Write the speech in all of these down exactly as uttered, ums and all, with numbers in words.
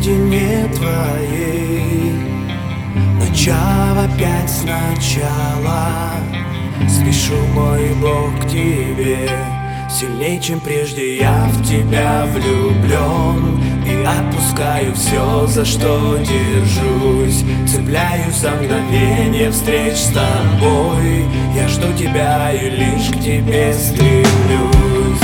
истине твоей, начав опять сначала. Спешу, мой Бог, к тебе, сильней, чем прежде я в тебя влюблен. И отпускаю все, за что держусь, цепляюсь за мгновение встреч с тобой. Я жду тебя и лишь к тебе стремлюсь.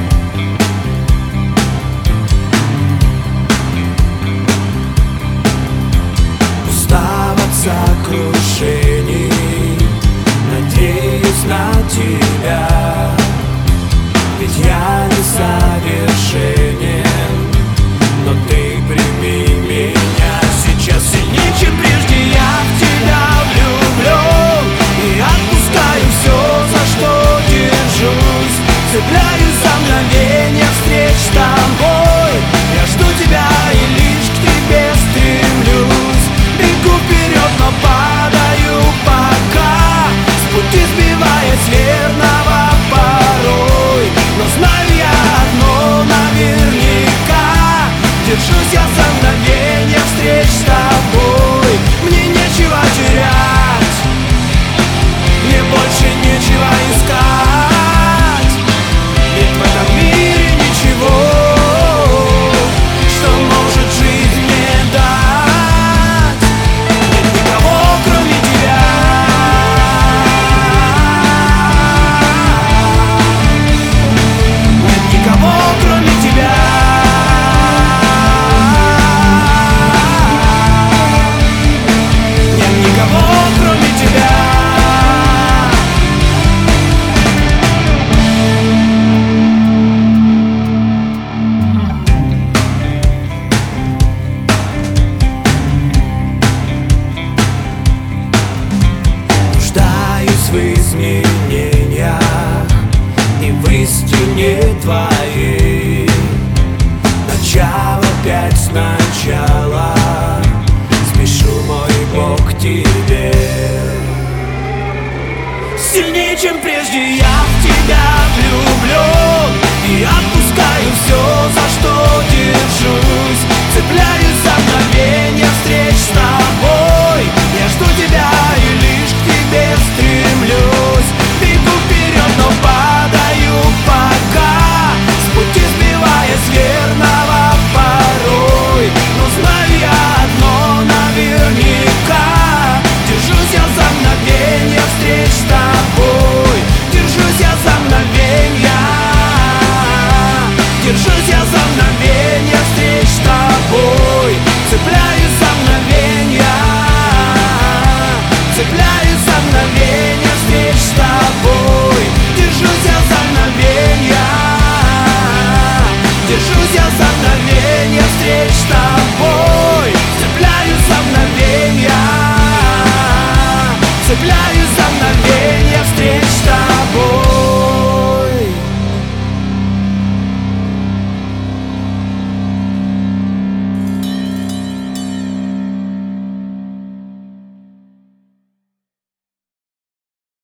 Устав от сокрушений, надеюсь на тебя, ведь я несовершенен, но ты прими меня сейчас. Сильнее, чем прежде я в тебя влюблен, и отпускаю все, за что держусь, цепляюсь за мгновение встреч с тобой. Я жду тебя и лишь к тебе стремлюсь. Бегу вперед, но падаю пока, с пути сбиваясь верного порой. Но знаю я одно наверняка, держусь я за мгновение встреч с тобой. Мне нечего терять, мне больше нечего искать, ведь в этом мире ничего, что может жизнь мне дать. Нет никого, кроме тебя. Нет никого, кроме тебя. В изменениях и в истине твоей, начав опять сначала. Спешу, мой Бог, к тебе, сильнее, чем прежде я в тебя влюблен, и отпускаю все, за что держусь, цепляюсь за мгновение встреч с тобой. Я жду тебя и лишь к тебе стремлюсь. Бегу вперед, но падаю пока, с пути сбиваясь верного порой. Но знаю я одно наверняка, держусь я за мгновение встреч с тобой. Держусь я за мгновенья, держусь я за мгновение встреч с тобой. Цепляюсь за мгновенья, цепляюсь за мгновение встреч с тобой. Держусь я за мгновенья, держусь я за мгновение встреч с тобой.